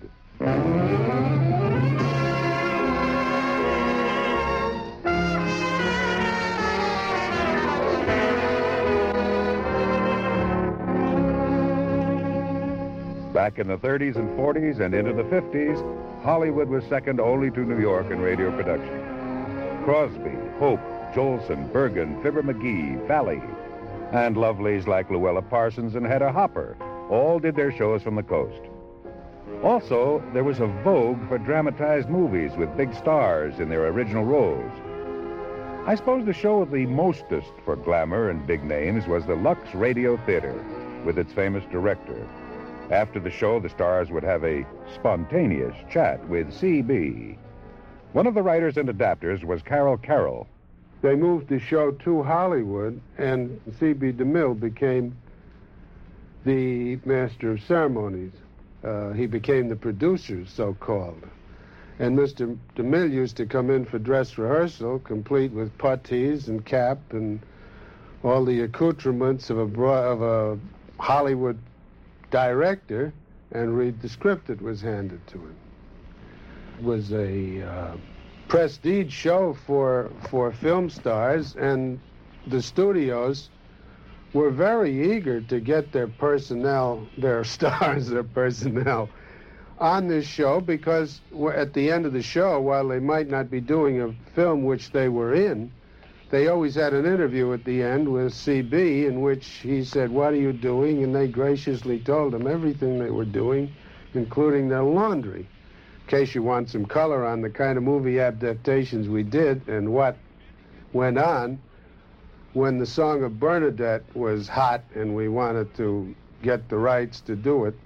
Back in the thirties and forties and into the fifties, Hollywood was second only to New York in radio production. Crosby, Hope, Jolson, Bergen, Fibber McGee, Valley, and lovelies like Luella Parsons and Hedda Hopper all did their shows from the coast. Also, there was a vogue for dramatized movies with big stars in their original roles. I suppose the show of the mostest for glamour and big names was the Lux Radio Theater with its famous director. After the show, the stars would have a spontaneous chat with C B. One of the writers and adapters was Carol Carroll. They moved the show to Hollywood, and C B DeMille became the master of ceremonies. Uh, he became the producer, so-called. And Mister DeMille used to come in for dress rehearsal, complete with puttees and cap and all the accoutrements of a, bro- of a Hollywood director, and read the script that was handed to him. It was a uh, prestige show for for film stars, and the studios were very eager to get their personnel, their stars, their personnel on this show, because at the end of the show, while they might not be doing a film which they were in, they always had an interview at the end with C B in which he said, "What are you doing?" And they graciously told him everything they were doing, including their laundry. In case you want some color on the kind of movie adaptations we did and what went on, when the Song of Bernadette was hot and we wanted to get the rights to do it,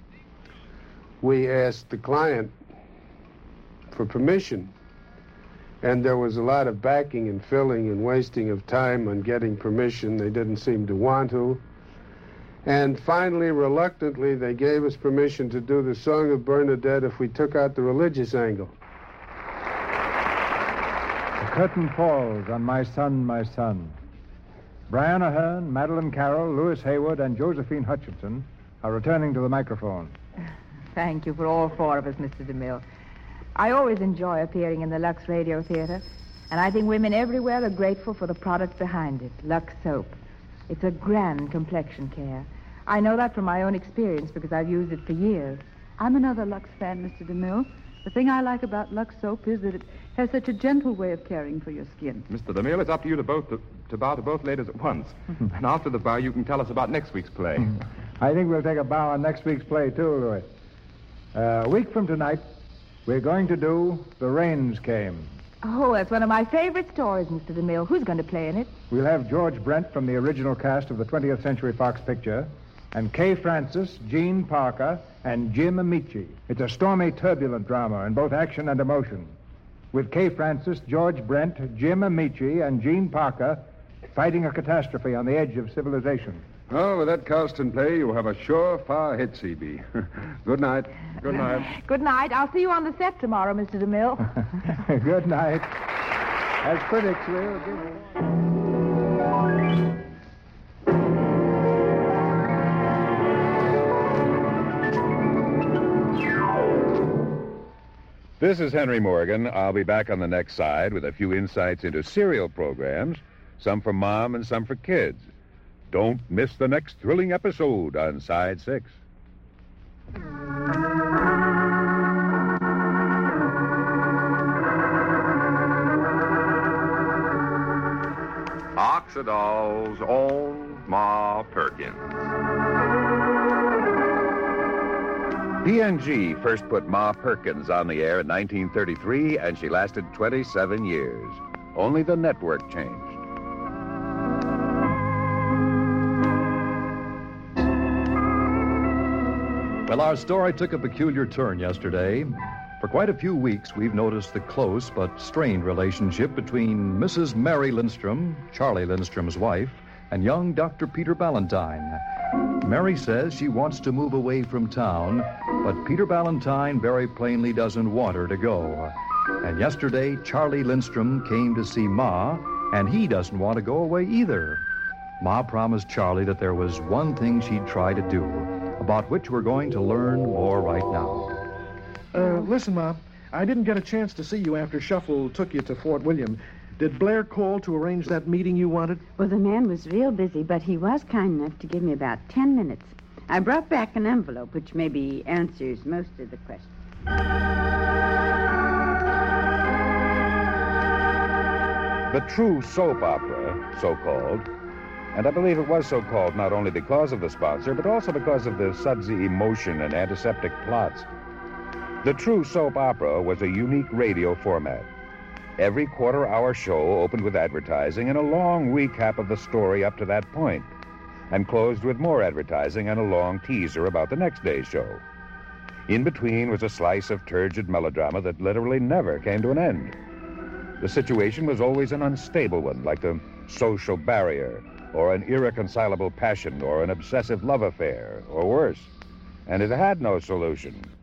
we asked the client for permission. And there was a lot of backing and filling and wasting of time on getting permission. They didn't seem to want to. And finally, reluctantly, they gave us permission to do the Song of Bernadette if we took out the religious angle. The curtain falls on My Son, My Son. Brian Ahern, Madeline Carroll, Louis Hayward, and Josephine Hutchinson are returning to the microphone. Thank you for all four of us, Mister DeMille. I always enjoy appearing in the Lux Radio Theater, and I think women everywhere are grateful for the product behind it, Lux Soap. It's a grand complexion care. I know that from my own experience because I've used it for years. I'm another Lux fan, Mister DeMille. The thing I like about Lux Soap is that it has such a gentle way of caring for your skin. Mister DeMille, it's up to you to both to, to bow to both ladies at once. And after the bow, you can tell us about next week's play. I think we'll take a bow on next week's play, too, Louis. Uh, a week from tonight, we're going to do The Rains Came. Oh, that's one of my favorite stories, Mister DeMille. Who's going to play in it? We'll have George Brent from the original cast of the twentieth Century Fox picture, and Kay Francis, Gene Parker, and Jim Amici. It's a stormy, turbulent drama in both action and emotion, with Kay Francis, George Brent, Jim Amici, and Gene Parker fighting a catastrophe on the edge of civilization. Oh, with that Charleston play, you'll have a surefire hit, C B. Good night. Good night. Good night. I'll see you on the set tomorrow, Mister DeMille. Good night. As critics will give... This is Henry Morgan. I'll be back on the next side with a few insights into serial programs, some for mom and some for kids. Don't miss the next thrilling episode on Side Six. Oxidol's own Ma Perkins. P N G first put Ma Perkins on the air in nineteen thirty-three, and she lasted twenty-seven years. Only the network changed. Well, our story took a peculiar turn yesterday. For quite a few weeks, we've noticed the close but strained relationship between Missus Mary Lindstrom, Charlie Lindstrom's wife, and young Doctor Peter Ballantyne. Mary says she wants to move away from town, but Peter Ballantyne very plainly doesn't want her to go. And yesterday, Charlie Lindstrom came to see Ma, and he doesn't want to go away either. Ma promised Charlie that there was one thing she'd try to do, about which we're going to learn more right now. Uh, listen, Ma, I didn't get a chance to see you after Shuffle took you to Fort William. Did Blair call to arrange that meeting you wanted? Well, the man was real busy, but he was kind enough to give me about ten minutes. I brought back an envelope, which maybe answers most of the questions. The true soap opera, so-called, and I believe it was so-called not only because of the sponsor, but also because of the sudsy emotion and antiseptic plots. The true soap opera was a unique radio format. Every quarter-hour show opened with advertising and a long recap of the story up to that point, and closed with more advertising and a long teaser about the next day's show. In between was a slice of turgid melodrama that literally never came to an end. The situation was always an unstable one, like the social barrier, or an irreconcilable passion, or an obsessive love affair, or worse. And it had no solution.